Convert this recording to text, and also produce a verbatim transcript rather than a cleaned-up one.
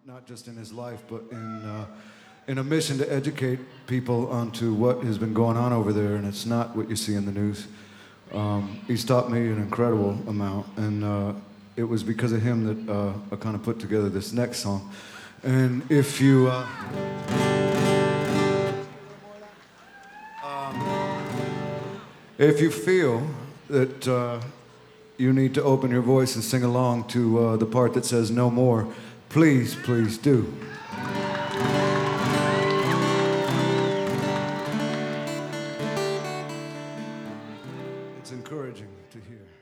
not just in his life, but in uh, in a mission to educate people onto what has been going on over there, and it's not what you see in the news. Um, he's taught me an incredible amount, and uh, it was because of him that uh, I kind of put together this next song. And if you uh, um, if you feel that uh, you need to open your voice and sing along to uh, the part that says "no more," please, please do. It's encouraging to hear.